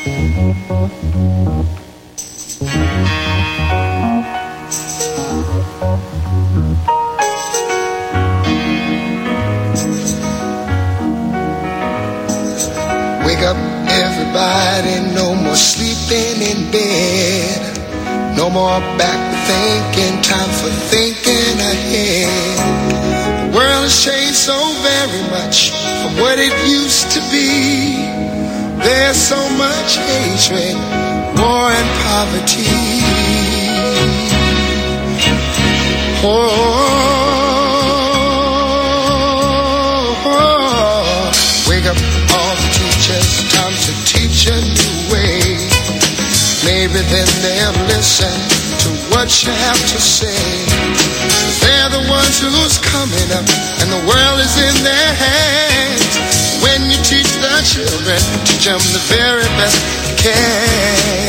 Wake up, everybody, no more sleeping in bed. No more back thinking, time for thinking ahead. The world has changed so very much from what it used to be. There's so much hatred, war and poverty. Wake up all the teachers, time to teach a new way. Maybe then they'll listen to what you have to say. They're the ones who's coming up, and the world is in their hands. When you teach the children, teach them the very best you can.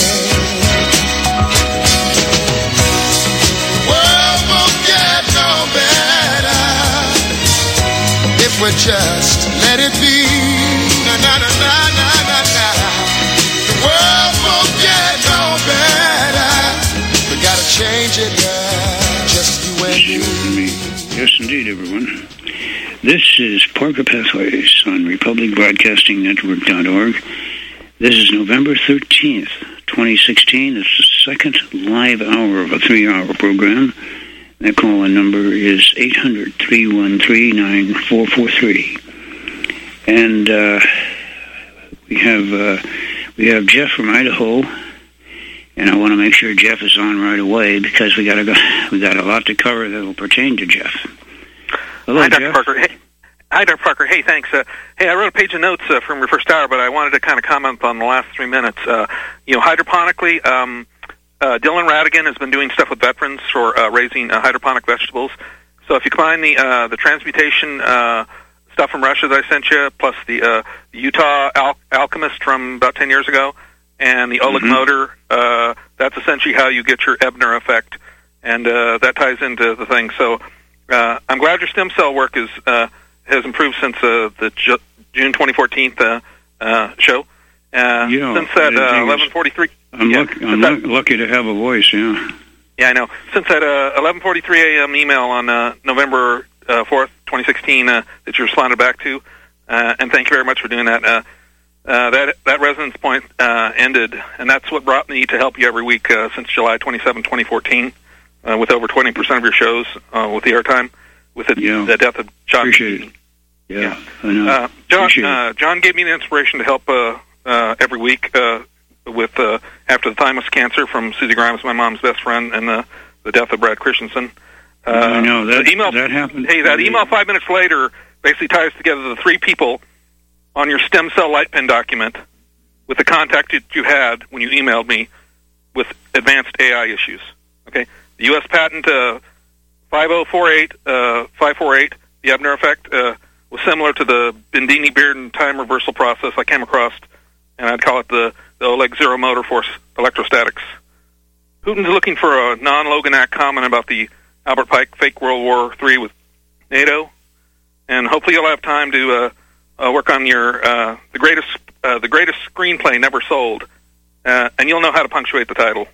The world won't get no better if we just let it be. Na na na na na na na. The world won't get no better. We gotta change it now, just you and me. Yes, indeed, everyone. This is Parker Pathways on RepublicBroadcastingNetwork.org. This is November 13th, 2016. It's the second live hour of a 3-hour program. That call-in number is 800-313-9443. And we have Jeff from Idaho, and I want to make sure Jeff is on right away because we got a lot to cover that will pertain to Jeff. Hello, Hi, Dr. Jeff. Parker. Hey. Hi, Dr. Parker. Hey, thanks. Hey, I wrote a page of notes from your first hour, but I wanted to kind of comment on the last 3 minutes. Hydroponically, Dylan Radigan has been doing stuff with veterans for raising hydroponic vegetables. So if you combine the transmutation stuff from Russia that I sent you, plus the Utah alchemist from about 10 years ago, and the Oleg motor, that's essentially how you get your Ebner effect, and that ties into the thing. So I'm glad your stem cell work has improved since the June 2014 show. Since that 11:43. I'm lucky to have a voice. Yeah. Yeah, I know. Since that 11:43 a.m. email on November 4th, 2016, that you responded back to, and thank you very much for doing that. That resonance point ended, and that's what brought me to help you every week since July 27, 2014, with over 20% of your shows with the airtime, with the death of John. Appreciate it. Yeah, I know. John gave me the inspiration to help every week with after the thymus cancer from Susie Grimes, my mom's best friend, and the death of Brad Christensen. I know that happened. Hey, that email 5 minutes later basically ties together the three people on your stem cell light pen document with the contact that you had when you emailed me with advanced AI issues. Okay, the U.S. patent 5048548, the Ebner effect, was similar to the Bendini-Bearden time reversal process I came across, and I'd call it the Oleg Zero Motor Force electrostatics. Putin's looking for a non-Logan Act comment about the Albert Pike fake World War III with NATO, and hopefully you'll have time to work on your the greatest screenplay never sold, and you'll know how to punctuate the title.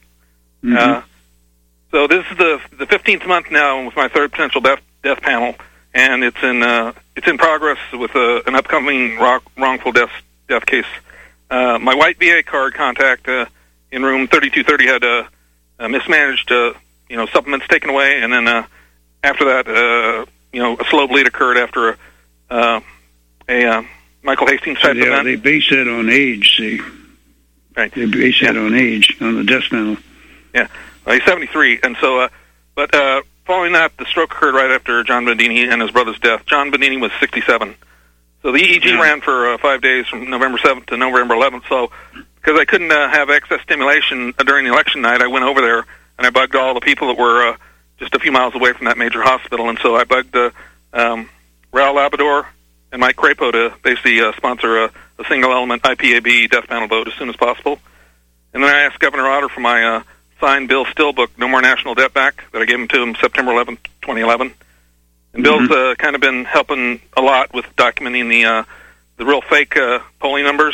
So this is the 15th month now with my third potential death panel, and it's in progress with an upcoming wrongful death case. My white VA card contact in room 3230 had mismanaged supplements taken away, and then after that a slow bleed occurred after a Michael Hastings type event. They base it on age, see. Right. They base it on age, on the death panel. Yeah. He's 73, and so, but following that, the stroke occurred right after John Bendini and his brother's death. John Bendini was 67. So the EEG ran for 5 days from November 7th to November 11th. So because I couldn't have excess stimulation during the election night, I went over there and I bugged all the people that were just a few miles away from that major hospital. And so I bugged Raul Labrador and Mike Crapo to basically sponsor a single-element IPAB death panel vote as soon as possible. And then I asked Governor Otter for my signed Bill Still book, No More National Debt Back, that I gave him to him September 11th, 2011. And Bill's kind of been helping a lot with documenting the real fake polling numbers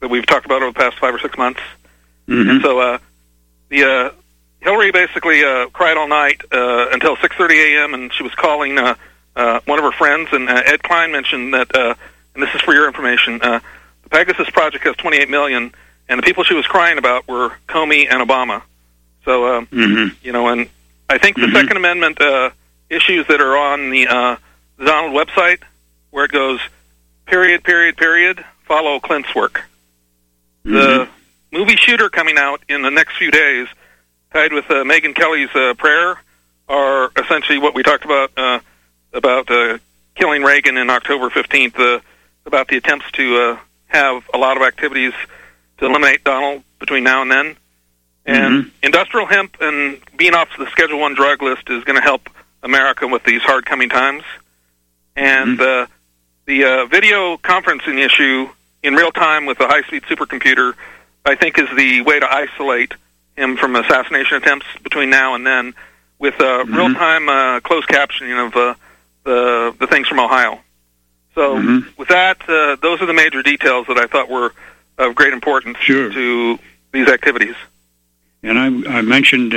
that we've talked about over the past 5 or 6 months. Mm-hmm. And so Hillary basically cried all night until 6:30 a.m., and she was calling one of her friends, and Ed Klein mentioned that, and this is for your information, the Pegasus project has $28 million, and the people she was crying about were Comey and Obama. So, you know, and I think the Second Amendment issues that are on the Donald website, where it goes, period, follow Clint's work. The movie Shooter coming out in the next few days, tied with Megyn Kelly's prayer, are essentially what we talked about killing Reagan in October 15th, about the attempts to have a lot of activities to eliminate Donald between now and then. And industrial hemp and being off the Schedule I drug list is going to help America with these hard coming times. And the video conferencing issue in real time with a high-speed supercomputer, I think, is the way to isolate him from assassination attempts between now and then, with real-time closed captioning of the things from Ohio. So with that, those are the major details that I thought were of great importance to these activities. And I mentioned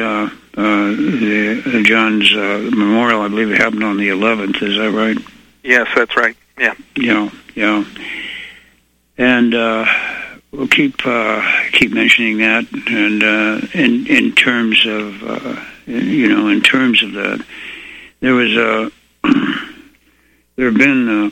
John's memorial. I believe it happened on the 11th. Is that right? Yes, that's right. Yeah. Yeah. And we'll keep mentioning that. And in terms of that, there have been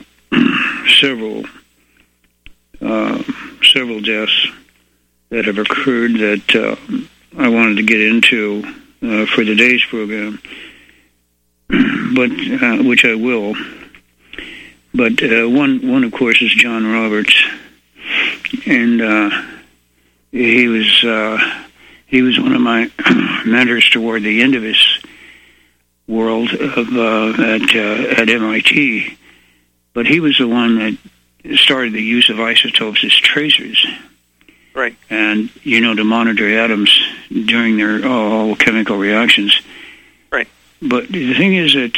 several deaths that have occurred that I wanted to get into for today's program, but which I will. But one of course is John Roberts, and he was one of my mentors toward the end of his world at MIT. But he was the one that started the use of isotopes as tracers. Right. And, to monitor atoms during their all chemical reactions. Right. But the thing is that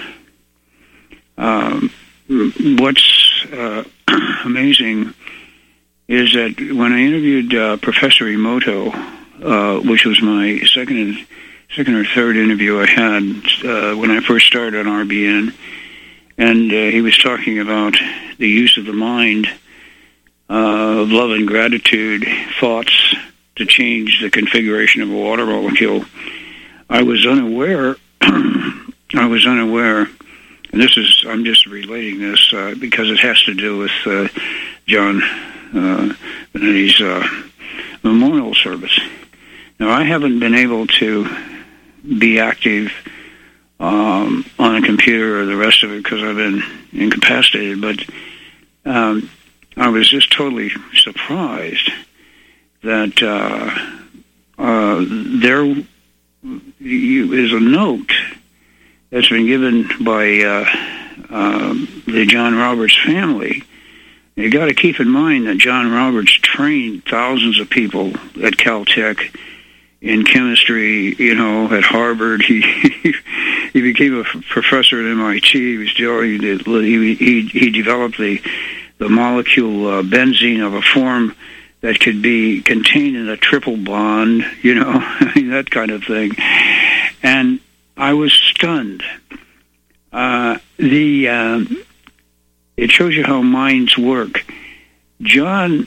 what's amazing is that when I interviewed Professor Emoto, which was my second or third interview I had when I first started on RBN, and he was talking about the use of the mind, of love and gratitude, thoughts to change the configuration of a water molecule. I was unaware, and I'm just relating this because it has to do with John Benetti's memorial service. Now, I haven't been able to be active on a computer or the rest of it because I've been incapacitated, but I was just totally surprised that there is a note that's been given by the John Roberts family. You got to keep in mind that John Roberts trained thousands of people at Caltech in chemistry, at Harvard. He became a professor at MIT. He developed the molecule benzene of a form that could be contained in a triple bond, that kind of thing. And I was stunned. It shows you how minds work. John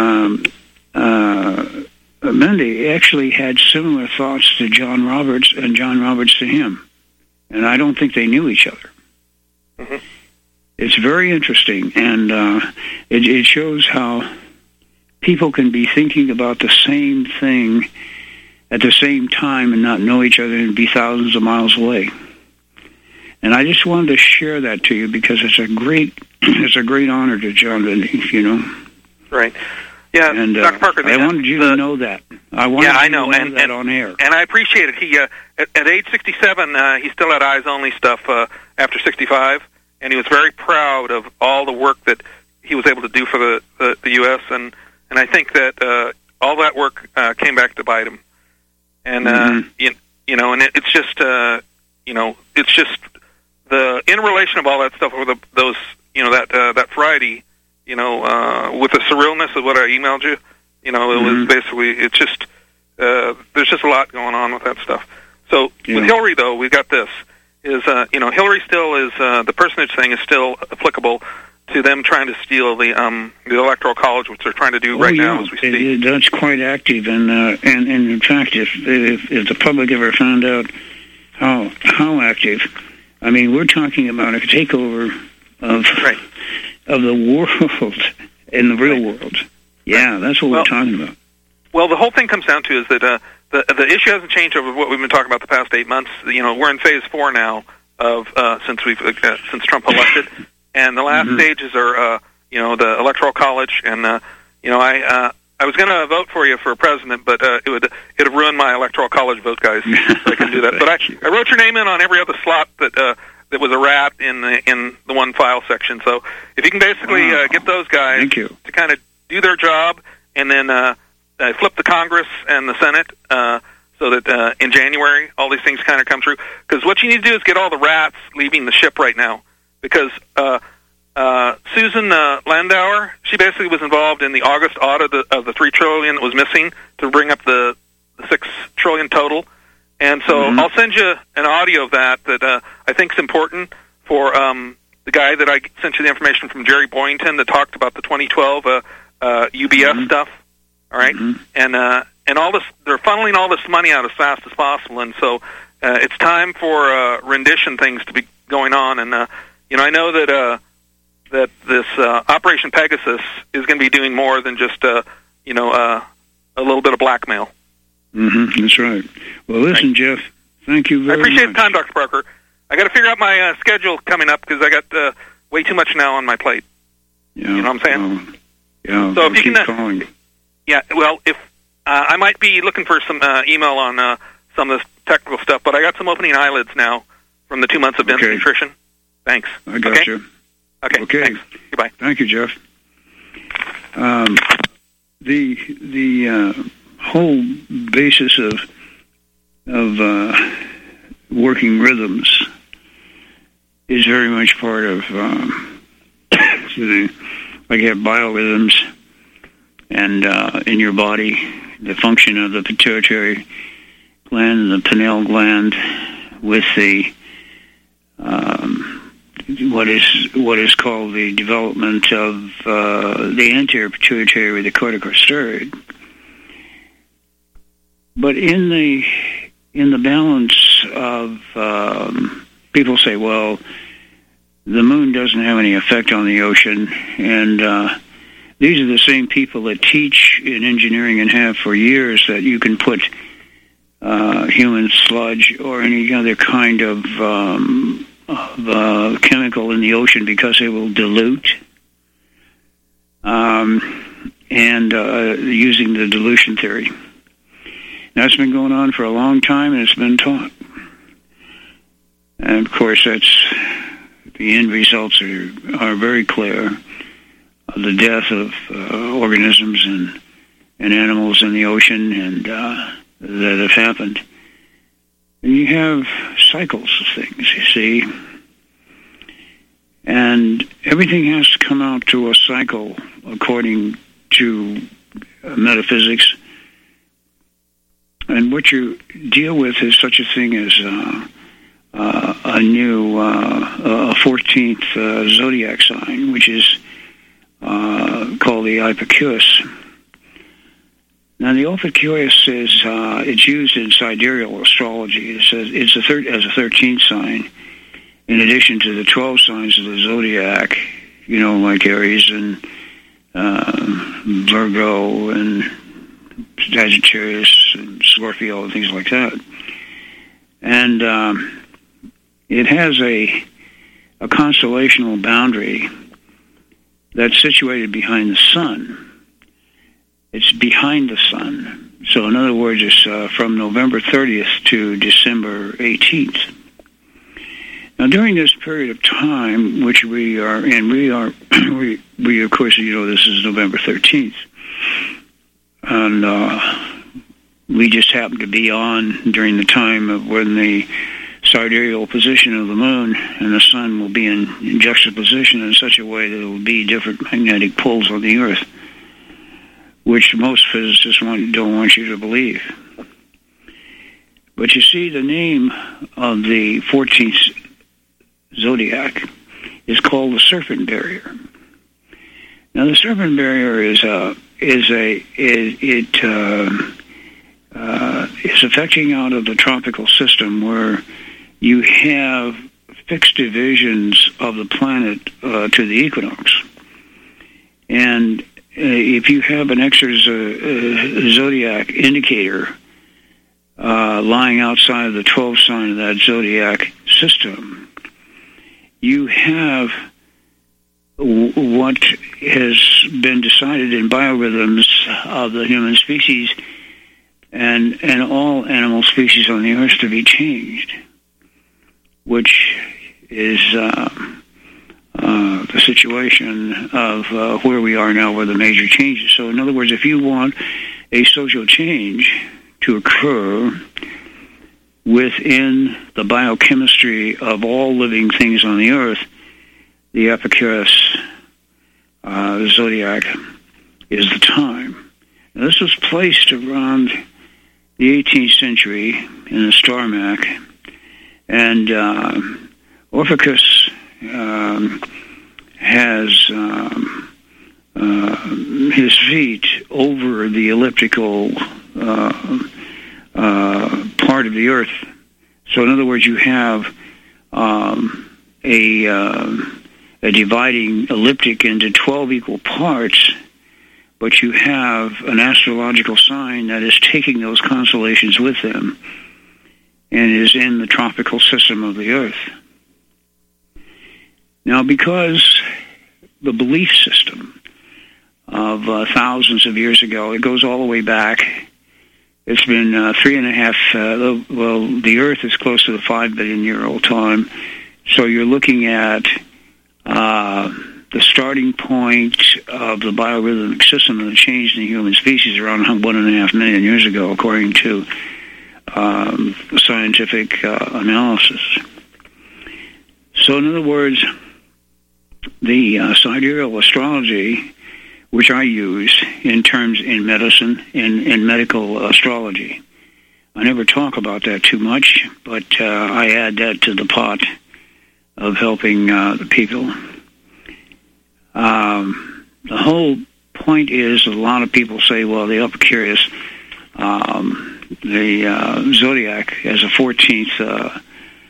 Mendy actually had similar thoughts to John Roberts and John Roberts to him. And I don't think they knew each other. It's very interesting, and it shows how people can be thinking about the same thing at the same time and not know each other and be thousands of miles away. And I just wanted to share that to you because it's a great honor to John Bendy, Right. Yeah, and, Dr. Parker. I wanted you to know that. I wanted you to know that on air. And I appreciate it. He at age 67, he still had eyes-only stuff after 65, and he was very proud of all the work that he was able to do for the U.S., and I think that all that work came back to bite him. And, and it's just, it's just the interrelation of all that stuff over those, that Friday, with the surrealness of what I emailed you, it was basically, it's just, there's just a lot going on with that stuff. So with Hillary, though, we've got this, is, Hillary still is, the personage thing is still applicable to them trying to steal the Electoral College, which they're trying to do now as we speak. That's quite active, and in fact, if the public ever found out how active, I mean, we're talking about a takeover of the world in the real world. Yeah, that's what we're talking about. Well, the whole thing comes down to is that the issue hasn't changed over what we've been talking about the past 8 months. We're in phase 4 now of since Trump elected. And the last stages are, the Electoral College, and I was going to vote for you for president, but it'd have ruined my Electoral College vote, guys. So I couldn't do that. But I wrote your name in on every other slot that was a rat in the one file section. So if you can basically get those guys to kind of do their job, and then flip the Congress and the Senate, so that in January all these things kind of come through. Because what you need to do is get all the rats leaving the ship right now. Because Susan Landauer, she basically was involved in the August audit of the $3 trillion that was missing to bring up the $6 trillion total. And so I'll send you an audio of that I think is important for the guy that I sent you the information from, Jerry Boyington, that talked about the 2012 UBS stuff. All right, and all this, they're funneling all this money out as fast as possible, and so it's time for rendition things to be going on. And I know that this Operation Pegasus is going to be doing more than just a little bit of blackmail. That's right. Well, listen, Jeff, thank you very much. I appreciate the time, Dr. Parker. I got to figure out my schedule coming up because I got way too much now on my plate. Yeah, you know what I'm saying? So if you can calling. Yeah, well, if I might be looking for some email on some of this technical stuff, but I got some opening eyelids now from the 2 months of dense nutrition. Thanks. I got you. Okay. Thanks. Goodbye. Thank you, Jeff. The whole basis of working rhythms is very much part of like you have biorhythms, and in your body, the function of the pituitary gland and the pineal gland with the what is called the development of the anterior pituitary with the corticosteroid. But in the balance of people say, well, the moon doesn't have any effect on the ocean, and these are the same people that teach in engineering and have for years that you can put human sludge or any other kind of chemical in the ocean because it will dilute, and using the dilution theory. That's been going on for a long time, and it's been taught. And of course, the end results are very clear. The death of organisms and animals in the ocean and that have happened. And you have cycles of things, you see. And everything has to come out to a cycle according to metaphysics. And what you deal with is such a thing as a new 14th zodiac sign, which is called the Ipecaus. Now, the Ipecaus is it's used in sidereal astrology. It's as a 13th sign, in addition to the 12 signs of the zodiac. Like Aries and Virgo and Sagittarius and Scorpio and things like that. And it has a constellational boundary that's situated behind the sun. It's behind the sun. So in other words, it's from November 30th to December 18th. Now, during this period of time, which we are in, we of course, this is November 13th. And we just happen to be on during the time of when the sidereal position of the moon and the sun will be in juxtaposition in such a way that there will be different magnetic pulls on the Earth, which most physicists don't want you to believe. But you see, the name of the 14th zodiac is called the Serpent Barrier. Now, the Serpent Barrier is affecting out of the tropical system where you have fixed divisions of the planet to the equinox. And if you have an extra zodiac indicator lying outside of the 12th sign of that zodiac system, you have what has been decided in biorhythms of the human species and all animal species on the Earth to be changed, which is the situation of where we are now with the major changes. So in other words, if you want a social change to occur within the biochemistry of all living things on the Earth, the Epicurus zodiac is the time. Now, this was placed around the 18th century in the star map, and Orpheus has his feet over the elliptical part of the Earth. So in other words, you have a dividing elliptic into 12 equal parts, but you have an astrological sign that is taking those constellations with them and is in the tropical system of the Earth. Now, because the belief system of thousands of years ago, it goes all the way back. It's been 3.5, well, the Earth is close to the 5 billion year old time. So you're looking at the starting point of the biorhythmic system and the change in the human species around 1.5 million years ago, according to scientific analysis. So in other words, the sidereal astrology, which I use in medicine, in medical astrology, I never talk about that too much, but I add that to the pot of helping the people. The whole point is a lot of people say, well, the Epicurus, the zodiac as a 14th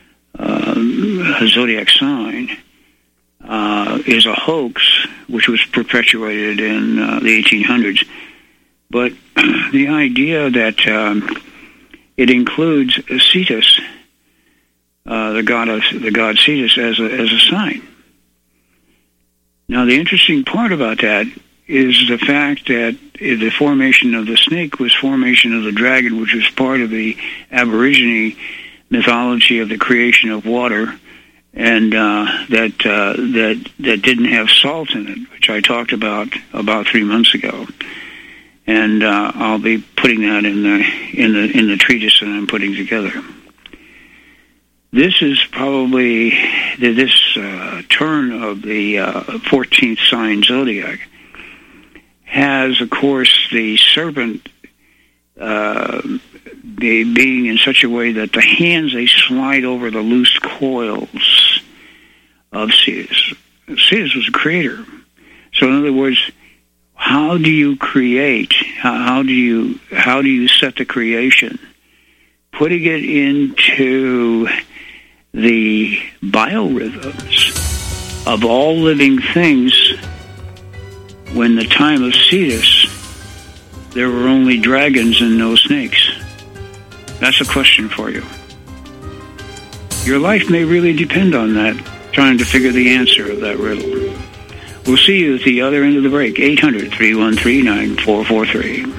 zodiac sign, is a hoax, which was perpetuated in the 1800s. But the idea that it includes Cetus, the god Cetus, as a sign. Now, the interesting part about that is the fact that the formation of the snake was formation of the dragon, which was part of the Aborigine mythology of the creation of water, and that didn't have salt in it, which I talked about 3 months ago. And I'll be putting that in the treatise that I'm putting together. This is probably this turn of the 14th sign zodiac has, of course, the serpent being in such a way that the hands, they slide over the loose coils of Cetus. Cetus was a creator. So in other words, how do you create? How do you set the creation? Putting it into the biorhythms of all living things. When the time of Cetus, there were only dragons and no snakes. That's a question for you. Your life may really depend on that, trying to figure the answer of that riddle. We'll see you at the other end of the break. 800-313-9443.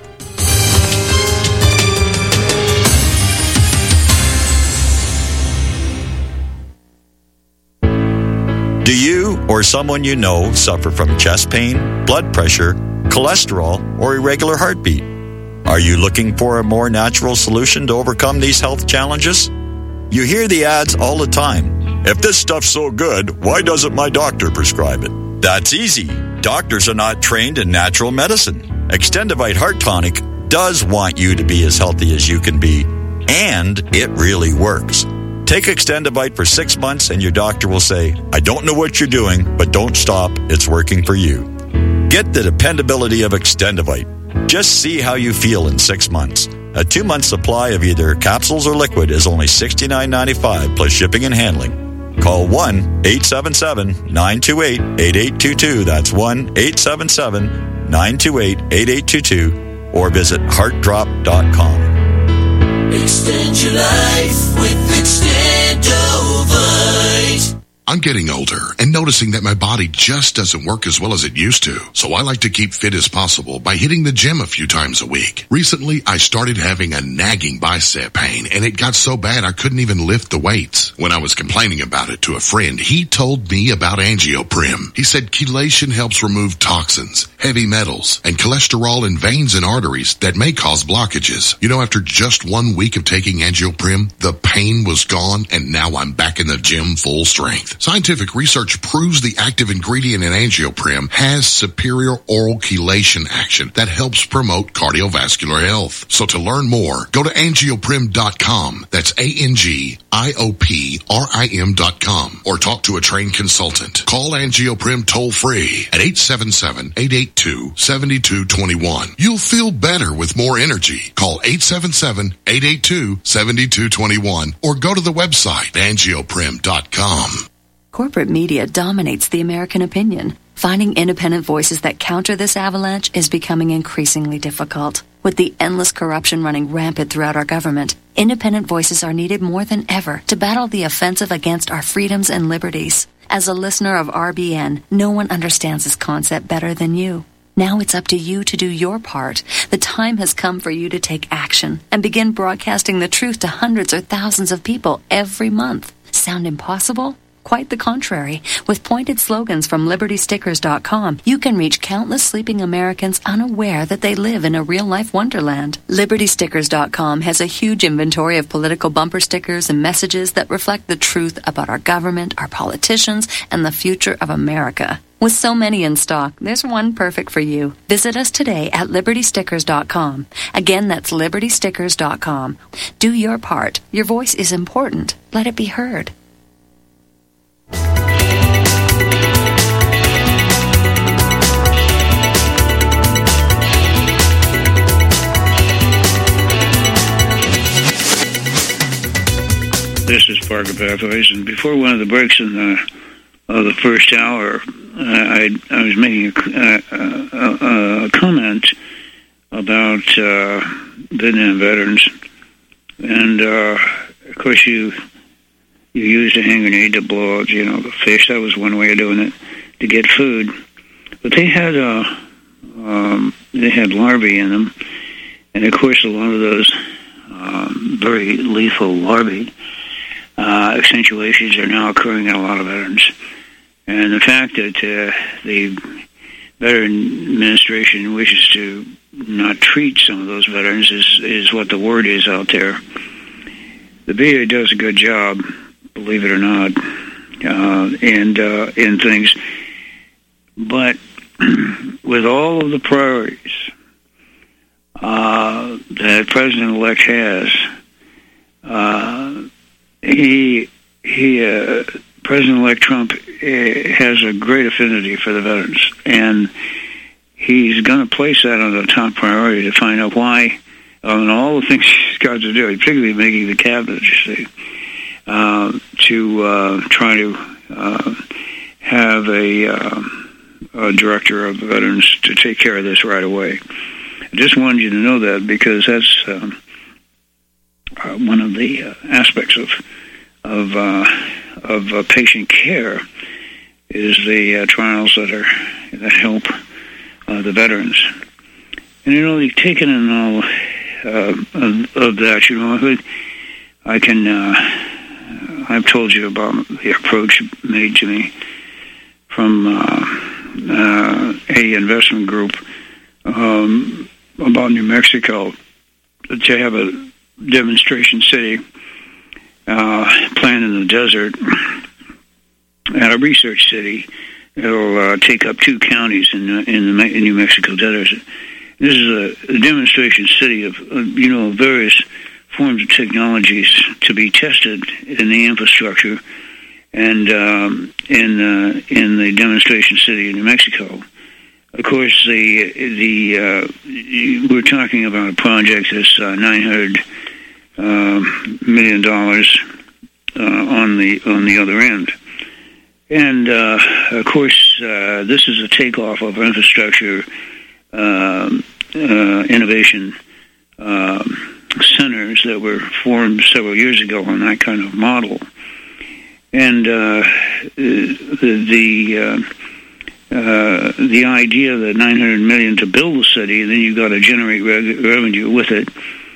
Do you or someone you know suffer from chest pain, blood pressure, cholesterol, or irregular heartbeat? Are you looking for a more natural solution to overcome these health challenges? You hear the ads all the time. If this stuff's so good, why doesn't my doctor prescribe it? That's easy. Doctors are not trained in natural medicine. Extendivite Heart Tonic does want you to be as healthy as you can be, and it really works. Take Extendivite for 6 months and your doctor will say, I don't know what you're doing, but don't stop. It's working for you. Get the dependability of Extendivite. Just see how you feel in 6 months. A 2-month supply of either capsules or liquid is only $69.95 plus shipping and handling. Call 1-877-928-8822. That's 1-877-928-8822 or visit heartdrop.com. Extend your life with Extendovite. I'm getting older and noticing that my body just doesn't work as well as it used to. So I like to keep fit as possible by hitting the gym a few times a week. Recently, I started having a nagging bicep pain, and it got so bad I couldn't even lift the weights. When I was complaining about it to a friend, he told me about Angioprim. He said chelation helps remove toxins, heavy metals, and cholesterol in veins and arteries that may cause blockages. You know, after just 1 week of taking Angioprim, the pain was gone, and now I'm back in the gym full strength. Scientific research proves the active ingredient in Angioprim has superior oral chelation action that helps promote cardiovascular health. So to learn more, go to angioprim.com. That's ANGIOPRIM.com, or talk to a trained consultant. Call Angioprim toll free at 877-882-7221. You'll feel better with more energy. Call 877-882-7221 or go to the website angioprim.com. Corporate media dominates the American opinion. Finding independent voices that counter this avalanche is becoming increasingly difficult. With the endless corruption running rampant throughout our government, independent voices are needed more than ever to battle the offensive against our freedoms and liberties. As a listener of RBN, no one understands this concept better than you. Now it's up to you to do your part. The time has come for you to take action and begin broadcasting the truth to hundreds or thousands of people every month. Sound impossible? Quite the contrary. With pointed slogans from LibertyStickers.com, you can reach countless sleeping Americans unaware that they live in a real-life wonderland. LibertyStickers.com has a huge inventory of political bumper stickers and messages that reflect the truth about our government, our politicians, and the future of America. With so many in stock, there's one perfect for you. Visit us today at LibertyStickers.com. Again, that's LibertyStickers.com. Do your part. Your voice is important. Let it be heard. This is Parker Pathways, and before one of the breaks in the first hour, I was making a comment about Vietnam veterans, and of course you used a hand grenade to blow out, the fish. That was one way of doing it, to get food. But they had larvae in them, and of course a lot of those very lethal larvae accentuations are now occurring in a lot of veterans. And the fact that the Veteran Administration wishes to not treat some of those veterans is what the word is out there. The VA does a good job, believe it or not, in things. But with all of the priorities that President-elect has, President-elect Trump has a great affinity for the veterans, and he's going to place that on the top priority to find out why, and all the things he's got to do, particularly making the cabinet, you see, to try to have a director of the veterans to take care of this right away. I just wanted you to know that, because that's one of the aspects of patient care is the trials that help the veterans. And they've taken in all of that. I've told you about the approach made to me from a investment group about New Mexico to have a demonstration city plant in the desert at a research city. It'll take up 2 counties in the New Mexico desert. This is a demonstration city of various forms of technologies to be tested in the infrastructure and in the demonstration city in New Mexico. Of course, we're talking about a project that's $900 million on the other end. And, of course, this is a takeoff of infrastructure innovation centers that were formed several years ago on that kind of model. And the idea that $900 million to build the city, and then you've got to generate revenue with it.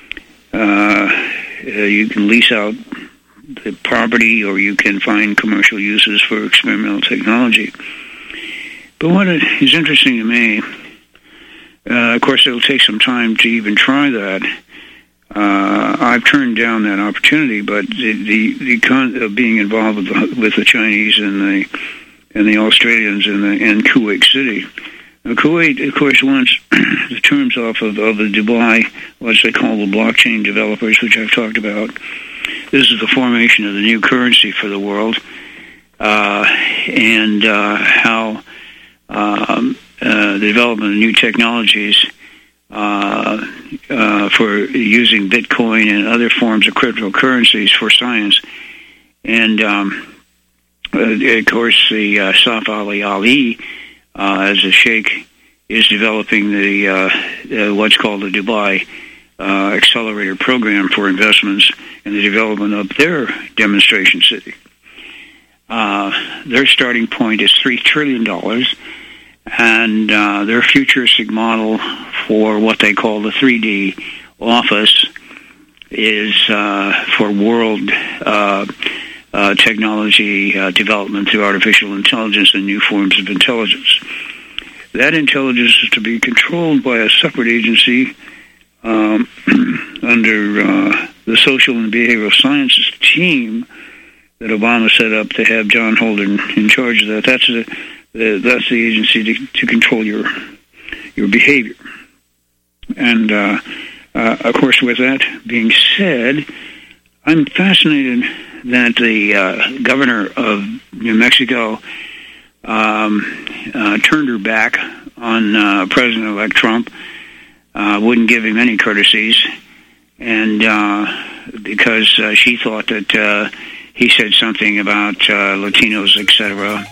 You can lease out the property, or you can find commercial uses for experimental technology. But what is interesting to me, of course, it'll take some time to even try that. I've turned down that opportunity, but the being involved with the Chinese and the Australians and Kuwait City. Now, Kuwait, of course, wants the terms off of the Dubai, what they call the blockchain developers, which I've talked about. This is the formation of the new currency for the world, and how the development of new technologies for using Bitcoin and other forms of cryptocurrencies for science. And, of course, the Saif Ali, as a sheikh, is developing the what's called the Dubai Accelerator Program for investments in the development of their demonstration city. Their starting point is $3 trillion, and their futuristic model for what they call the 3D office is for world technology development through artificial intelligence and new forms of intelligence. That intelligence is to be controlled by a separate agency under the Social and Behavioral Sciences team that Obama set up to have John Holden in charge of that. That's the agency to control your behavior. And of course, with that being said, I'm fascinated that the governor of New Mexico turned her back on President-elect Trump, wouldn't give him any courtesies, and because she thought that he said something about Latinos, etc.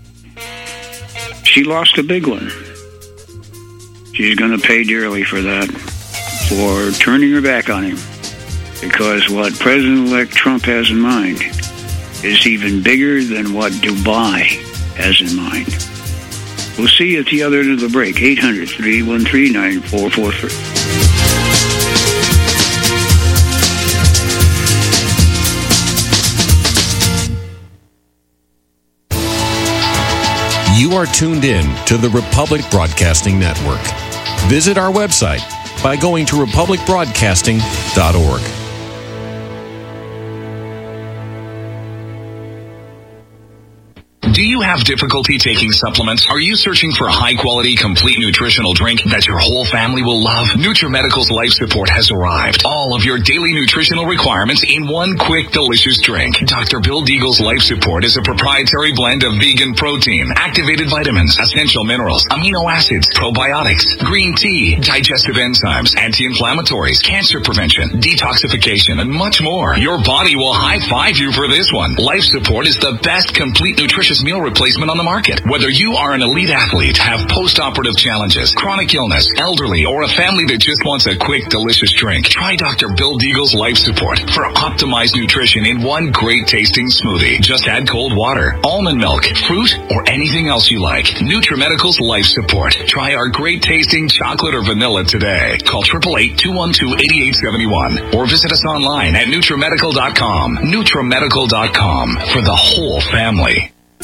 She lost a big one. She's going to pay dearly for that, for turning her back on him, because what President-elect Trump has in mind is even bigger than what Dubai has in mind. We'll see you at the other end of the break. 800-313-9443. You are tuned in to the Republic Broadcasting Network. Visit our website by going to republicbroadcasting.org. Do you have difficulty taking supplements? Are you searching for a high-quality, complete nutritional drink that your whole family will love? NutriMedical's Life Support has arrived. All of your daily nutritional requirements in one quick, delicious drink. Dr. Bill Deagle's Life Support is a proprietary blend of vegan protein, activated vitamins, essential minerals, amino acids, probiotics, green tea, digestive enzymes, anti-inflammatories, cancer prevention, detoxification, and much more. Your body will high-five you for this one. Life Support is the best complete nutritious meal replacement on the market. Whether you are an elite athlete, have post-operative challenges, chronic illness, elderly, or a family that just wants a quick, delicious drink, try Dr. Bill Deagle's Life Support for optimized nutrition in one great tasting smoothie. Just add cold water, almond milk, fruit, or anything else you like. NutriMedical's Life Support. Try our great tasting chocolate or vanilla today. Call 888-212-8871 or visit us online at NutriMedical.com. NutriMedical.com for the whole family.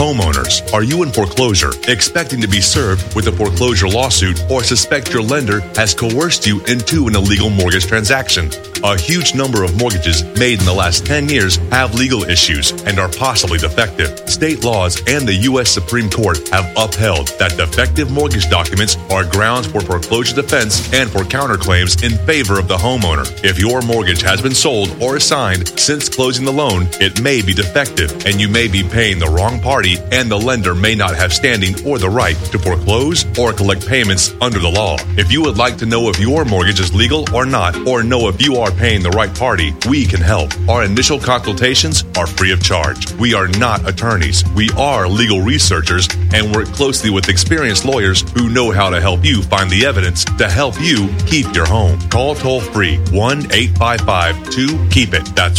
Homeowners, are you in foreclosure, expecting to be served with a foreclosure lawsuit, or suspect your lender has coerced you into an illegal mortgage transaction? A huge number of mortgages made in the last 10 years have legal issues and are possibly defective. State laws and the U.S. Supreme Court have upheld that defective mortgage documents are grounds for foreclosure defense and for counterclaims in favor of the homeowner. If your mortgage has been sold or assigned since closing the loan, it may be defective and you may be paying the wrong party, and the lender may not have standing or the right to foreclose or collect payments under the law. If you would like to know if your mortgage is legal or not, or know if you are paying the right party, we can help. Our initial consultations are free of charge. We are not attorneys. We are legal researchers and work closely with experienced lawyers who know how to help you find the evidence to help you keep your home. Call toll-free 1-855-2-KEEP-IT. That's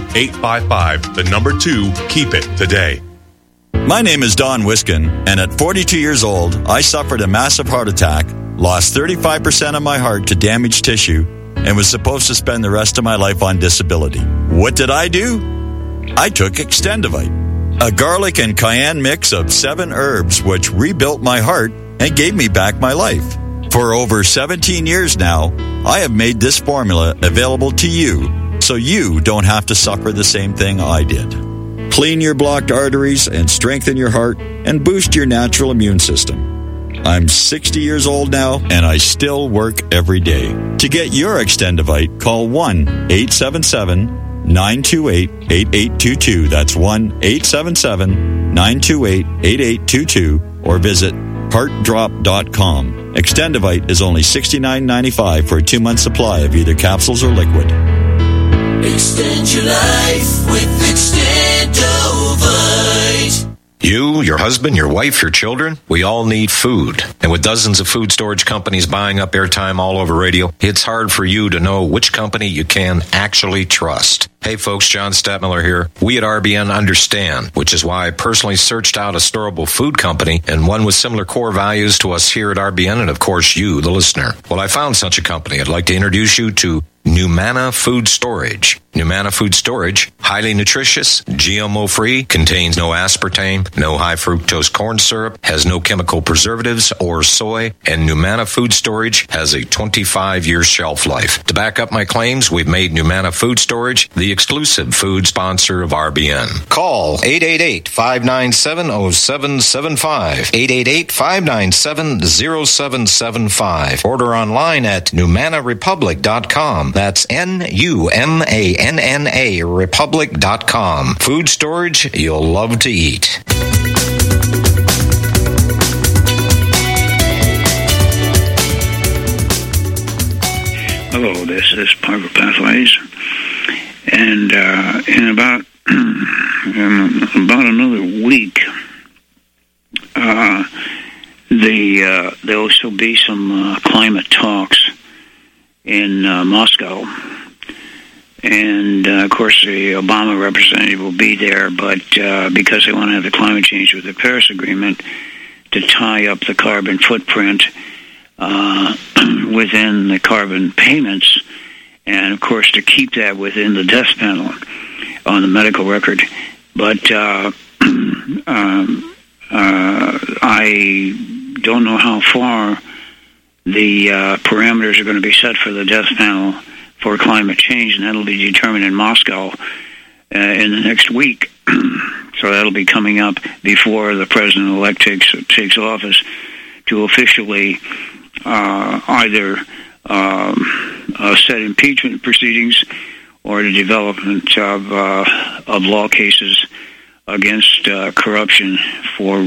1-855-2-KEEP-IT today. My name is Don Wiskin, and at 42 years old, I suffered a massive heart attack, lost 35% of my heart to damaged tissue, and was supposed to spend the rest of my life on disability. What did I do? I took Extendivite, a garlic and cayenne mix of 7 herbs which rebuilt my heart and gave me back my life. For over 17 years now, I have made this formula available to you so you don't have to suffer the same thing I did. Clean your blocked arteries and strengthen your heart and boost your natural immune system. I'm 60 years old now, and I still work every day. To get your Extendivite, call 1-877-928-8822. That's 1-877-928-8822, or visit heartdrop.com. Extendivite is only $69.95 for a 2-month supply of either capsules or liquid. Extend your life with Extendovite. You, your husband, your wife, your children, we all need food. And with dozens of food storage companies buying up airtime all over radio, it's hard for you to know which company you can actually trust. Hey folks, John Stadtmiller here. We at RBN understand, which is why I personally searched out a storable food company and one with similar core values to us here at RBN and of course you, the listener. Well, I found such a company. I'd like to introduce you to Numana Food Storage. Numana Food Storage, highly nutritious, GMO-free, contains no aspartame, no high fructose corn syrup, has no chemical preservatives or soy, and Numana Food Storage has a 25-year shelf life. To back up my claims, we've made Numana Food Storage the exclusive food sponsor of RBN. Call 888-597-0775, 888-597-0775. Order online at NumanaRepublic.com. That's NUMANNA Republic.com. Food storage you'll love to eat. Hello, this is Parker Pathways, and in about another week, there'll still be some climate talks in Moscow, and of course the Obama representative will be there, but because they want to have the climate change with the Paris Agreement to tie up the carbon footprint within the carbon payments, and of course to keep that within the death penalty on the medical record. But I don't know how far the parameters are going to be set for the death panel for climate change, and that'll be determined in Moscow in the next week. So that'll be coming up before the president-elect takes office to officially either set impeachment proceedings or the development of law cases against corruption for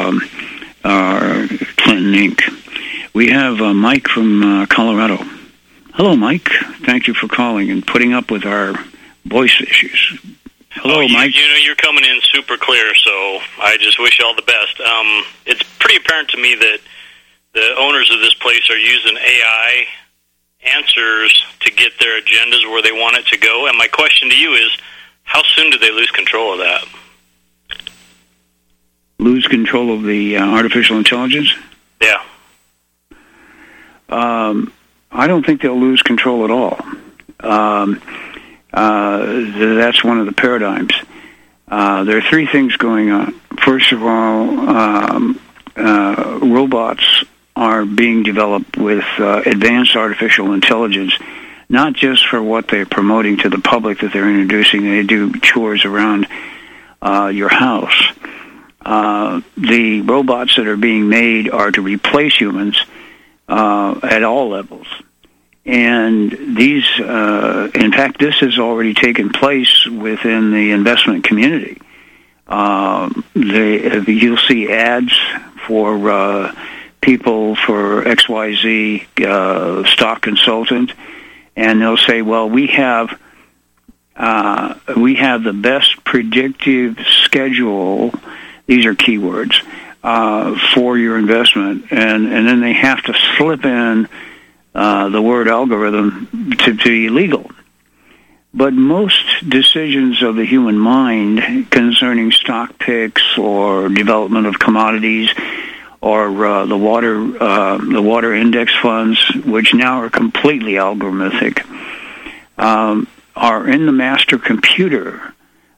Clinton Inc. We have Mike from Colorado. Hello, Mike. Thank you for calling and putting up with our voice issues. Hello, Mike. You know, you're coming in super clear, so I just wish you all the best. It's pretty apparent to me that the owners of this place are using AI answers to get their agendas where they want it to go. And my question to you is, how soon do they lose control of that? Lose control of the artificial intelligence? Yeah. I don't think they'll lose control at all. That's one of the paradigms. There are three things going on. first of all, robots are being developed with advanced artificial intelligence, not just for what they're promoting to the public that they're introducing. They do chores around your house. The robots that are being made are to replace humans at all levels. And these, in fact, this has already taken place within the investment community. You'll see ads for people for XYZ stock consultant, and they'll say, "Well, we have the best predictive schedule." These are keywords for your investment, and then they have to slip in the word algorithm to be legal. But most decisions of the human mind concerning stock picks or development of commodities or the water index funds, which now are completely algorithmic, are in the master computer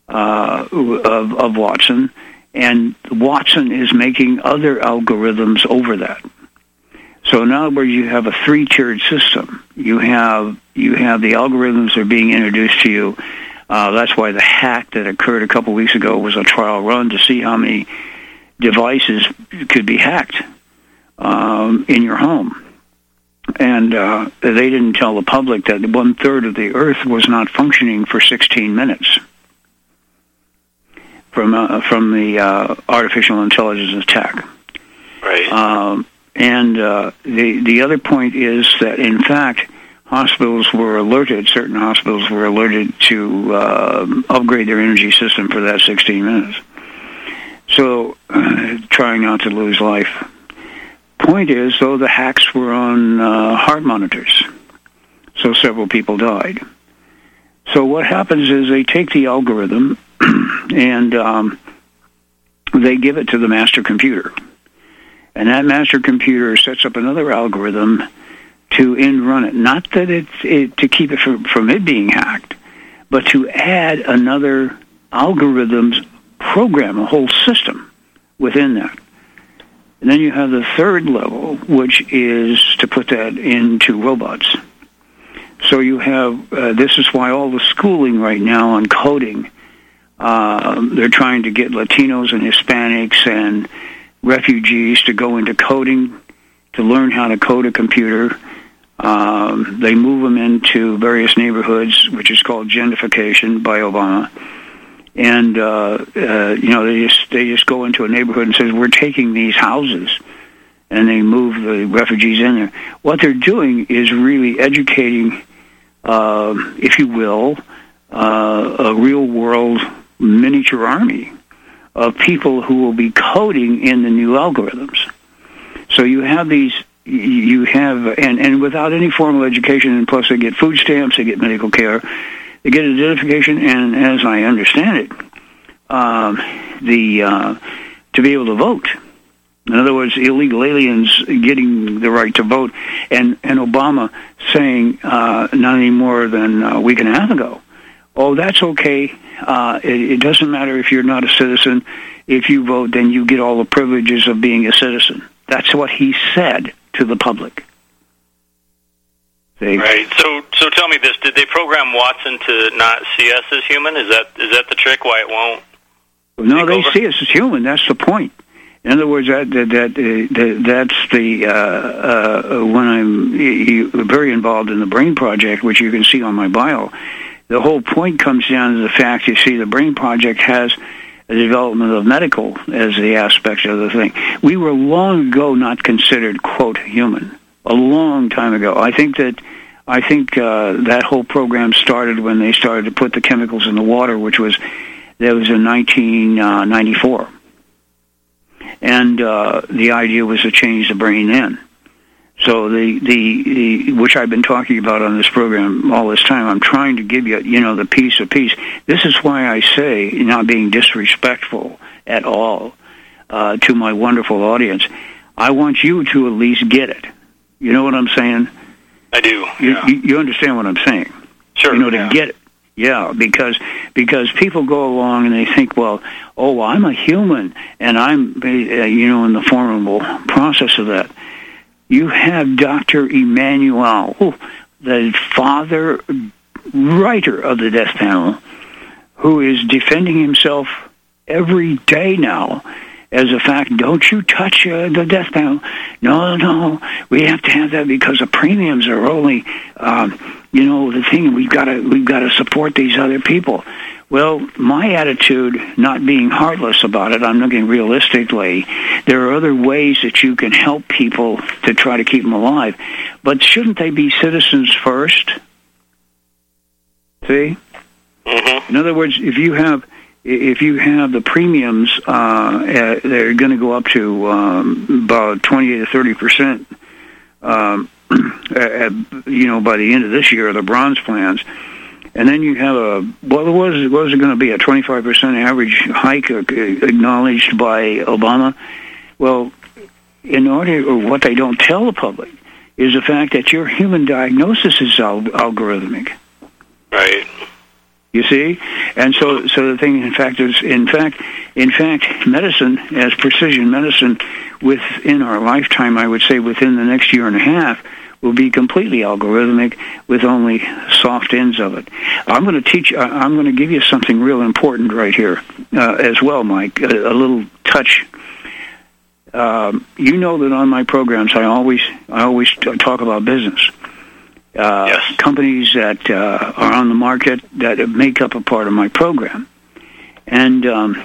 of Watson, and Watson is making other algorithms over that. So in other words, you have a three-tiered system. You have the algorithms that are being introduced to you. That's why the hack that occurred a couple weeks ago was a trial run to see how many devices could be hacked in your home. And they didn't tell the public that 1/3 of the Earth was not functioning for 16 minutes from the artificial intelligence attack. Right. And the other point is that, in fact, certain hospitals were alerted to upgrade their energy system for that 16 minutes. So, trying not to lose life. Point is, though, the hacks were on heart monitors, so several people died. So what happens is they take the algorithm and they give it to the master computer. And that master computer sets up another algorithm to run it. Not that to keep it from it being hacked, but to add another algorithm's program, a whole system within that. And then you have the third level, which is to put that into robots. So you have, this is why all the schooling right now on coding, they're trying to get Latinos and Hispanics and refugees to go into coding, to learn how to code a computer. They move them into various neighborhoods, which is called gentrification by Obama. And they just go into a neighborhood and says, "We're taking these houses," and they move the refugees in there. What they're doing is really educating, if you will, a real-world miniature army of people who will be coding in the new algorithms. So you have these, and without any formal education, and plus they get food stamps, they get medical care, they get identification, and as I understand it, to be able to vote. In other words, illegal aliens getting the right to vote, and Obama saying not any more than a week and a half ago, "Oh, that's okay. It doesn't matter if you're not a citizen. If you vote, then you get all the privileges of being a citizen." That's what he said to the public. Right. So tell me this: did they program Watson to not see us as human? Is that the trick? Why it won't? No, they see us as human. That's the point. In other words, that's when I'm very involved in the Brain Project, which you can see on my bio. The whole point comes down to the fact, you see, the Brain Project has a development of medical as the aspect of the thing. We were long ago not considered, quote, human. A long time ago. I think that whole program started when they started to put the chemicals in the water, that was in 1994. And the idea was to change the brain then. So the which I've been talking about on this program all this time, I'm trying to give you, the piece of peace. This is why I say, not being disrespectful at all to my wonderful audience, I want you to at least get it. You know what I'm saying? I do. You understand what I'm saying? Sure. To get it. Yeah, because people go along and they think, well, I'm a human, and I'm, in the formidable process of that. You have Dr. Emanuel, the father writer of the death panel, who is defending himself every day now as a fact. Don't you touch the death panel. No, we have to have that because the premiums are only, the thing. We've got to support these other people. Well, my attitude, not being heartless about it, I'm looking realistically. There are other ways that you can help people to try to keep them alive, but shouldn't they be citizens first? See? Mm-hmm. In other words, if you have the premiums, they're going to go up to about 28 to 30%. By the end of this year, the bronze plans, and then you have what was it going to be, a 25% average hike acknowledged by Obama? Well, what they don't tell the public is the fact that your human diagnosis is algorithmic. Right. You see, and so the thing, in fact, medicine, as precision medicine, within our lifetime, I would say within the next year and a half, will be completely algorithmic with only soft ends of it. I'm going to give you something real important right here as well, Mike. A little touch. You know that on my programs, I always talk about business. Yes. Companies that are on the market that make up a part of my program. And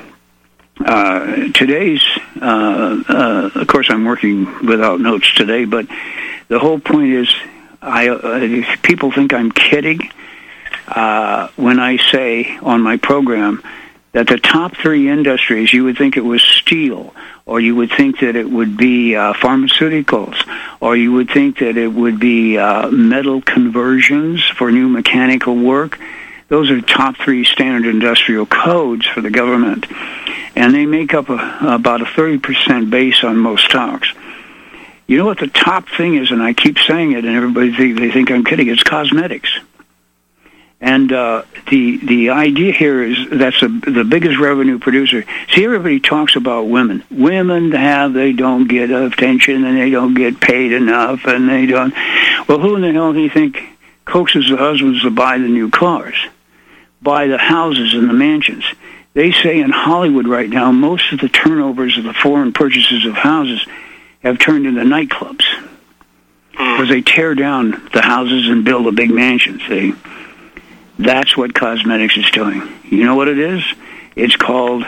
today's, of course, I'm working without notes today, but the whole point is, people think I'm kidding when I say on my program that the top three industries, you would think it was steel, or you would think that it would be pharmaceuticals, or you would think that it would be metal conversions for new mechanical work. Those are top three standard industrial codes for the government, and they make up about a 30% base on most stocks. You know what the top thing is, and I keep saying it, and everybody they think I'm kidding, it's cosmetics. And the idea here is that's the biggest revenue producer. See, everybody talks about women. Women they don't get attention, and they don't get paid enough, and they don't. Well, who in the hell do you think coaxes the husbands to buy the new cars, buy the houses and the mansions? They say in Hollywood right now, most of the turnovers of the foreign purchases of houses have turned into nightclubs because they tear down the houses and build a big mansion, see? That's what cosmetics is doing. You know what it is? It's called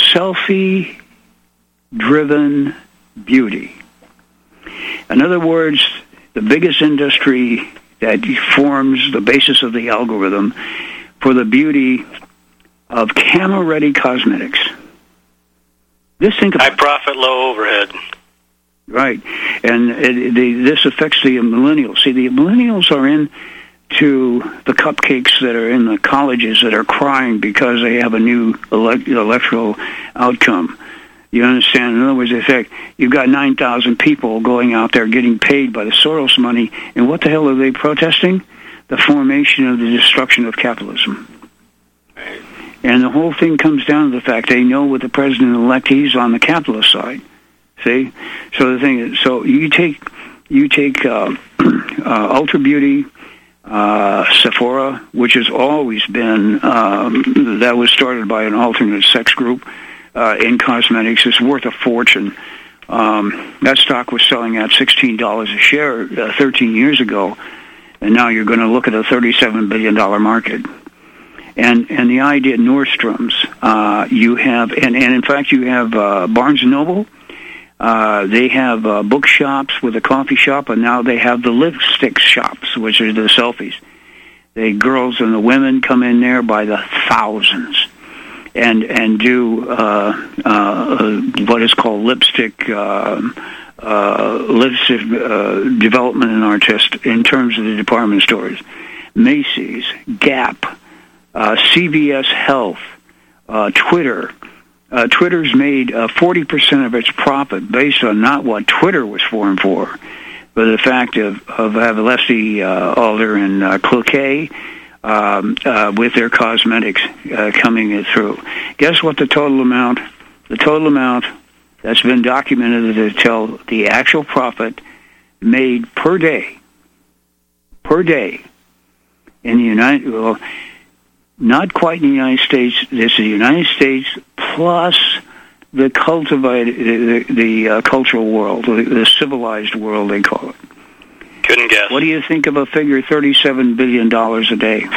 selfie-driven beauty. In other words, the biggest industry that forms the basis of the algorithm for the beauty of camera-ready cosmetics. High profit, low overhead. Right. And this affects the millennials. See, the millennials are into the cupcakes that are in the colleges that are crying because they have a new electoral outcome. You understand? In other words, they say, you've got 9,000 people going out there getting paid by the Soros money, and what the hell are they protesting? The formation of the destruction of capitalism. And the whole thing comes down to the fact they know with the president-elect, he's on the capitalist side. See? So the thing is, so you take Ultra Beauty, Sephora, which has always been, that was started by an alternate sex group in cosmetics. It's worth a fortune. That stock was selling at $16 a share 13 years ago, and now you're going to look at a $37 billion market. And the idea, Nordstrom's, you have, and in fact you have Barnes & Noble. They have bookshops with a coffee shop, and now they have the lipstick shops, which are the selfies. The girls and the women come in there by the thousands and do what is called lipstick development and artist in terms of the department stores. Macy's, Gap, CVS Health, Twitter. Twitter's made 40% of its profit based on not what Twitter was formed for, but the fact of Leslie Alder and Cloquet with their cosmetics coming through. Guess what the total amount that's been documented to tell the actual profit made per day in the United, well, not quite in the United States. This is the United States plus the cultivated, the cultural world, the civilized world, they call it. Couldn't guess. What do you think of a figure $37 billion a day?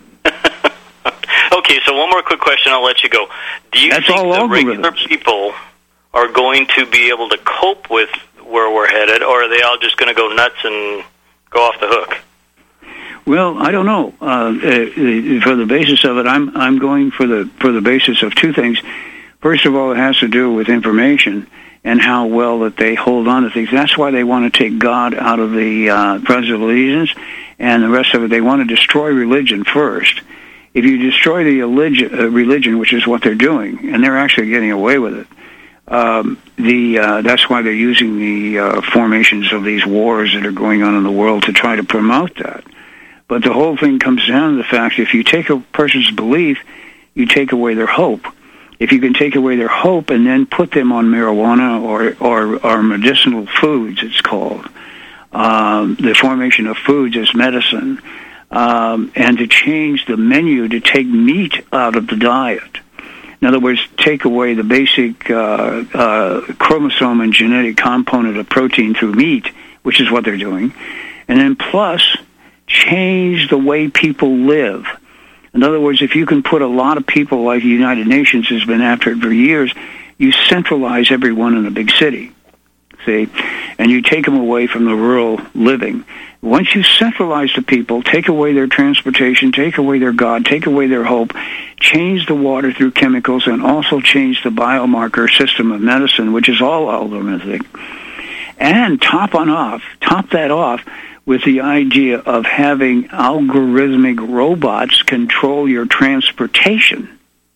Okay, so one more quick question, I'll let you go. Do you think the regular people are going to be able to cope with where we're headed, or are they all just going to go nuts and go off the hook? Well, I don't know. For the basis of it, I'm going for the basis of two things. First of all, it has to do with information and how well that they hold on to things. That's why they want to take God out of the Pledge of Allegiance and the rest of it. They want to destroy religion first. If you destroy the religion, which is what they're doing, and they're actually getting away with it, that's why they're using the formations of these wars that are going on in the world to try to promote that. But the whole thing comes down to the fact if you take a person's belief, you take away their hope. If you can take away their hope and then put them on marijuana or medicinal foods, it's called, the formation of foods as medicine, and to change the menu to take meat out of the diet. In other words, take away the basic chromosome and genetic component of protein through meat, which is what they're doing, and then plus change the way people live. In other words, if you can put a lot of people, like the United Nations has been after it for years, you centralize everyone in a big city, see, and you take them away from the rural living. Once you centralize the people, take away their transportation, take away their God, take away their hope, change the water through chemicals, and also change the biomarker system of medicine, which is all algorithmic, and top that off with the idea of having algorithmic robots control your transportation.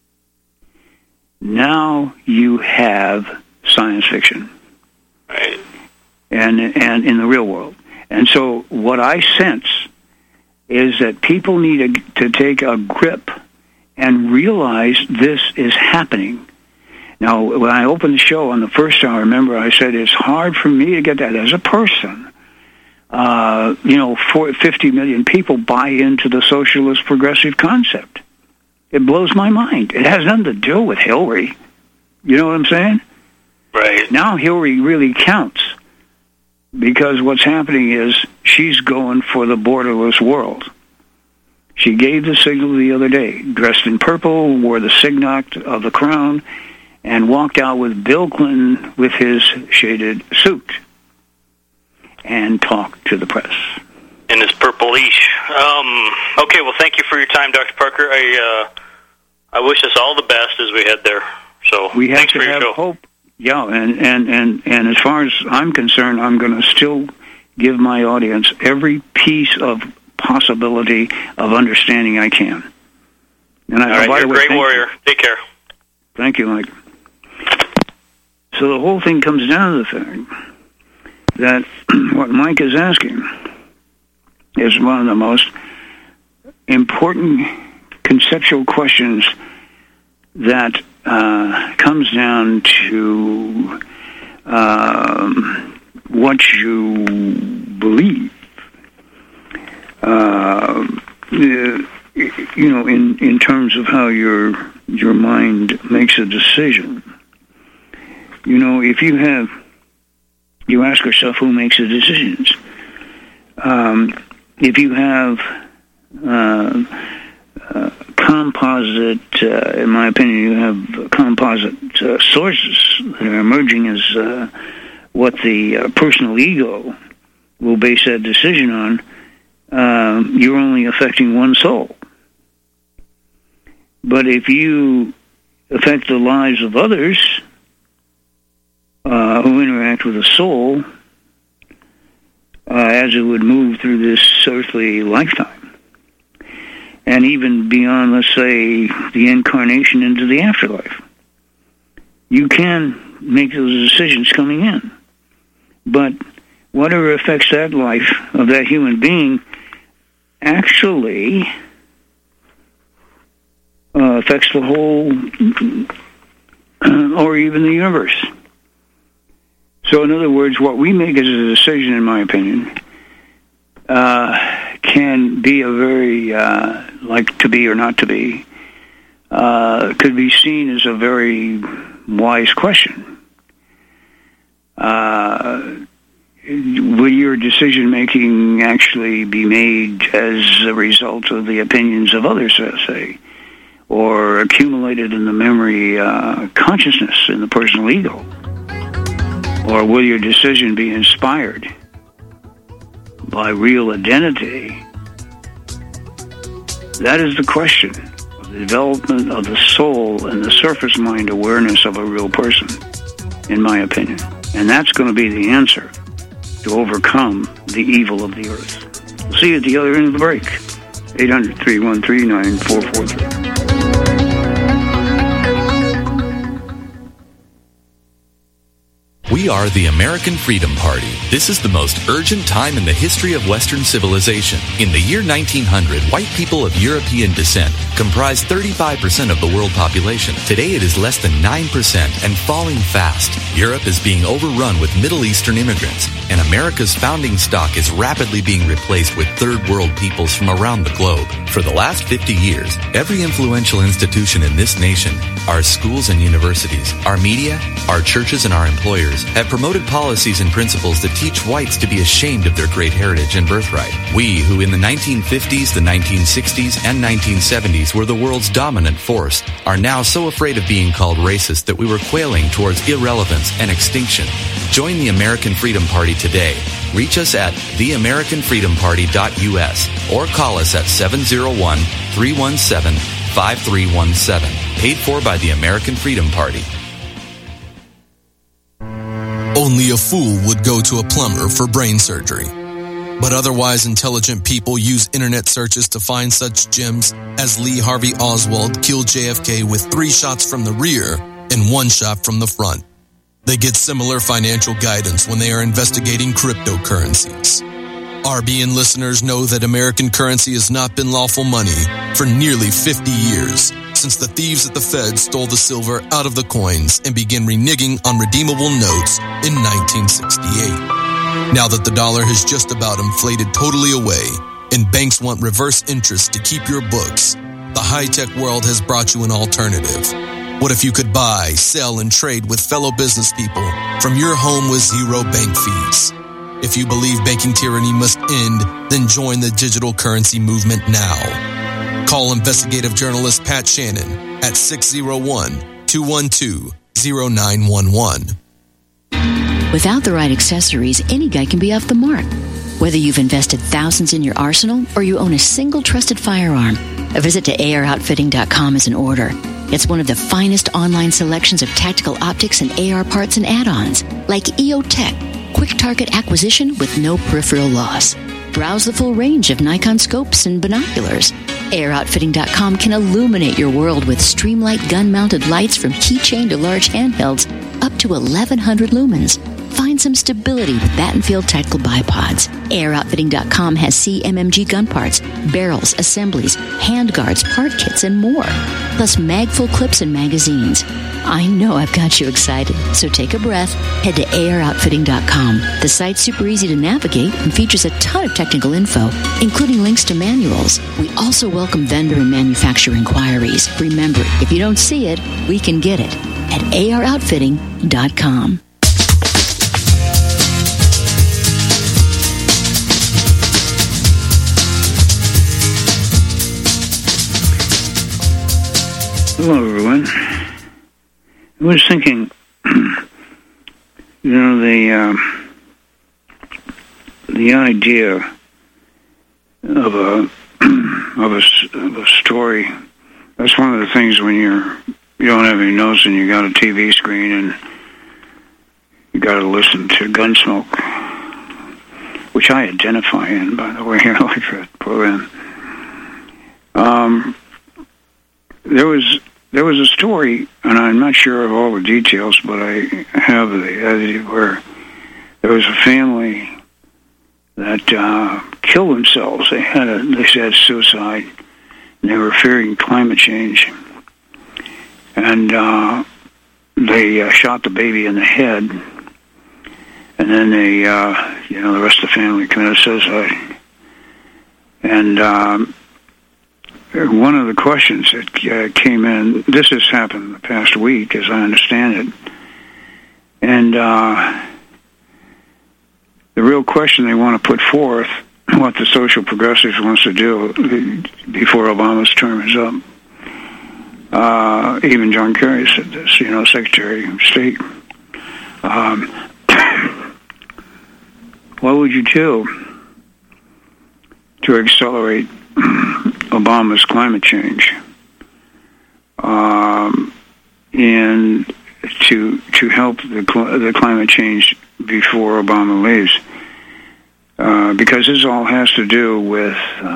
Now you have science fiction. Right. And in the real world. And so what I sense is that people need to take a grip and realize this is happening. Now, when I opened the show on the first hour, remember I said it's hard for me to get that as a person. 50 million people buy into the socialist progressive concept. It blows my mind. It has nothing to do with Hillary. You know what I'm saying? Right. Now Hillary really counts because what's happening is she's going for the borderless world. She gave the signal the other day, dressed in purple, wore the signet of the crown, and walked out with Bill Clinton with his shaded suit and talked to the press. In his purple-ish. Okay, well, thank you for your time, Dr. Parker. I wish us all the best as we head there. So we have thanks to for your have show. Hope. Yeah, and as far as I'm concerned, I'm going to still give my audience every piece of possibility of understanding I can. And all right, you're a great warrior. Take care. Thank you, Mike. So the whole thing comes down to the fact that what Mike is asking is one of the most important conceptual questions that comes down to what you believe. In terms of how your mind makes a decision. If you ask yourself who makes the decisions. If you have composite, in my opinion, you have composite sources that are emerging as what the personal ego will base that decision on, you're only affecting one soul. But if you affect the lives of others who interact with a soul, as it would move through this earthly lifetime, and even beyond, let's say, the incarnation into the afterlife, you can make those decisions coming in. But whatever affects that life of that human being actually affects the whole, or even the universe. So in other words, what we make as a decision, in my opinion, can be a very, like to be or not to be, could be seen as a very wise question. Will your decision-making actually be made as a result of the opinions of others, let's say, or accumulated in the memory consciousness in the personal ego? Or will your decision be inspired by real identity? That is the question of the development of the soul and the surface mind awareness of a real person, in my opinion. And that's going to be the answer to overcome the evil of the earth. We'll see you at the other end of the break. 800-313-9443. We are the American Freedom Party. This is the most urgent time in the history of Western civilization. In the year 1900, white people of European descent comprised 35% of the world population. Today it is less than 9% and falling fast. Europe is being overrun with Middle Eastern immigrants, and America's founding stock is rapidly being replaced with third world peoples from around the globe. For the last 50 years, every influential institution in this nation, our schools and universities, our media, our churches and our employers, have promoted policies and principles that teach whites to be ashamed of their great heritage and birthright. We, who in the 1950s, the 1960s, and 1970s were the world's dominant force, are now so afraid of being called racist that we were quailing towards irrelevance and extinction. Join the American Freedom Party today. Reach us at theamericanfreedomparty.us or call us at 701-317-5317. Paid for by the American Freedom Party. Only a fool would go to a plumber for brain surgery. But otherwise intelligent people use internet searches to find such gems as Lee Harvey Oswald killed JFK with 3 shots from the rear and 1 shot from the front. They get similar financial guidance when they are investigating cryptocurrencies. RBN listeners know that American currency has not been lawful money for nearly 50 years, since the thieves at the Fed stole the silver out of the coins and began reneging on redeemable notes in 1968. Now that the dollar has just about inflated totally away and banks want reverse interest to keep your books, the high-tech world has brought you an alternative. What if you could buy, sell, and trade with fellow business people from your home with zero bank fees? If you believe banking tyranny must end, then join the digital currency movement now. Call investigative journalist Pat Shannon at 601-212-0911. Without the right accessories, any guy can be off the mark. Whether you've invested thousands in your arsenal or you own a single trusted firearm, a visit to AROutfitting.com is in order. It's one of the finest online selections of tactical optics and AR parts and add-ons, like EOTech, quick target acquisition with no peripheral loss. Browse the full range of Nikon scopes and binoculars. AROutfitting.com can illuminate your world with Streamlight gun-mounted lights from keychain to large handhelds up to 1,100 lumens. Find some stability with Battenfield tactical bipods. AirOutfitting.com has CMMG gun parts, barrels, assemblies, handguards, part kits, and more. Plus mag-full clips and magazines. I know I've got you excited, so take a breath. Head to AirOutfitting.com. The site's super easy to navigate and features a ton of technical info, including links to manuals. We also welcome vendor and manufacturer inquiries. Remember, if you don't see it, we can get it at AirOutfitting.com. Hello, everyone. I was thinking, the idea of a story. That's one of the things when you don't have any notes and you got a TV screen and you got to listen to Gunsmoke, which I identify in, by the way. I like that program. There was a story, and I'm not sure of all the details, but I have where there was a family that killed themselves. They had suicide, and they were fearing climate change. and they shot the baby in the head, and then they, the rest of the family committed suicide. And one of the questions that came in, this has happened in the past week, as I understand it, and the real question they want to put forth, what the social progressives wants to do before Obama's term is up. Even John Kerry said this, Secretary of State. What would you do to accelerate Obama's climate change, and to help the climate change before Obama leaves? Because this all has to do with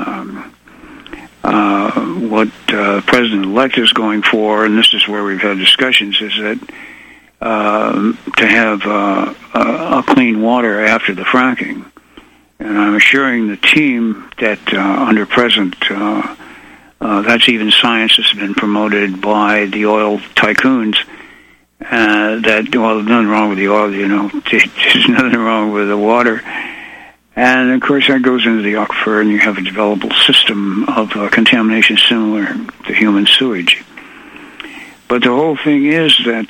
what President-elect is going for, and this is where we've had discussions, is that to have a clean water after the fracking. And I'm assuring the team that under present, that's even science has been promoted by the oil tycoons, that, there's nothing wrong with the oil, there's nothing wrong with the water. And, of course, that goes into the aquifer, and you have a developable system of contamination similar to human sewage. But the whole thing is that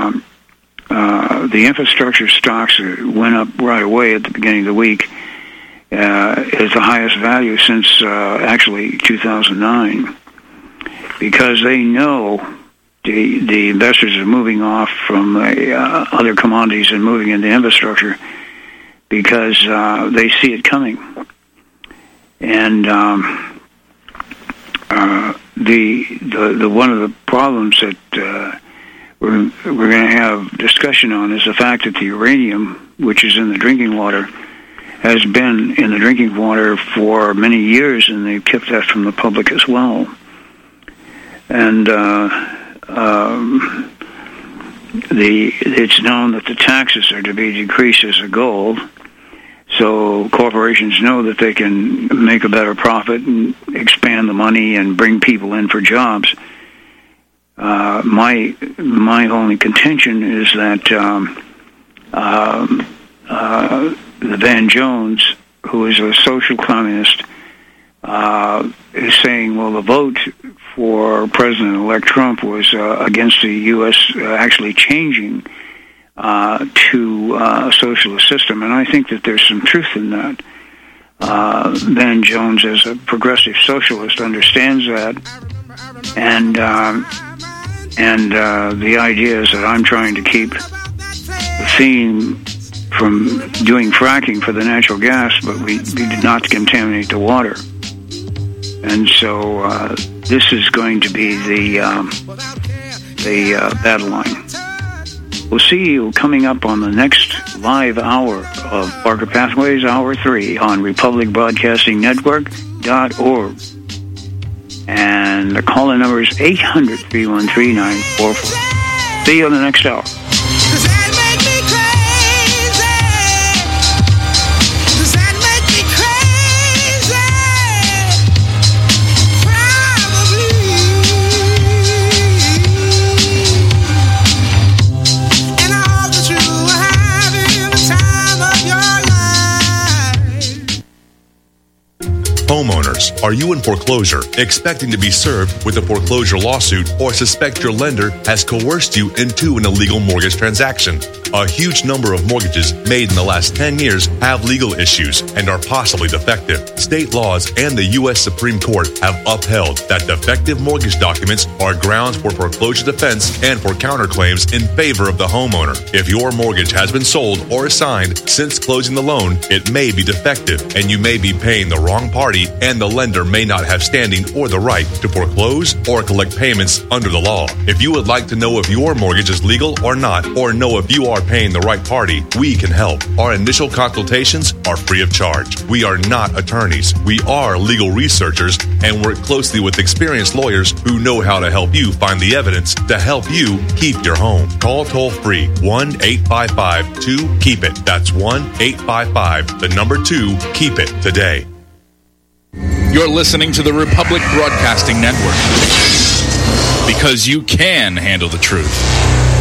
the infrastructure stocks went up right away at the beginning of the week. Is the highest value since actually 2009, because they know the investors are moving off from other commodities and moving into infrastructure because they see it coming. And the one of the problems that we're going to have discussion on is the fact that the uranium, which is in the drinking water, has been in the drinking water for many years, and they've kept that from the public as well. And it's known that the taxes are to be decreased as a goal, so corporations know that they can make a better profit and expand the money and bring people in for jobs. My only contention is that the Van Jones, who is a social communist, is saying, well, the vote for President-elect Trump was against the U.S. Actually changing to a socialist system, and I think that there's some truth in that. Van Jones, as a progressive socialist, understands that, and the idea is that I'm trying to keep the theme from doing fracking for the natural gas, but we did not contaminate the water. And so this is going to be the battle line. We'll see you coming up on the next live hour of Parker Pathways, Hour 3 on RepublicBroadcastingNetwork.org. And the call-in number is 800-313-9444. See you on the next hour. Homeowners, are you in foreclosure, expecting to be served with a foreclosure lawsuit, or suspect your lender has coerced you into an illegal mortgage transaction? A huge number of mortgages made in the last 10 years have legal issues and are possibly defective. State laws and the U.S. Supreme Court have upheld that defective mortgage documents are grounds for foreclosure defense and for counterclaims in favor of the homeowner. If your mortgage has been sold or assigned since closing the loan, it may be defective, and you may be paying the wrong party, and the lender may not have standing or the right to foreclose or collect payments under the law. If you would like to know if your mortgage is legal or not, or know if you are paying the right party, we can help. Our initial consultations are free of charge. We are not attorneys. We are legal researchers and work closely with experienced lawyers who know how to help you find the evidence to help you keep your home. Call toll-free 1-855-2-KEEP-IT. That's 1-855-2-KEEP-IT today. You're listening to the Republic Broadcasting Network. because you can handle the truth.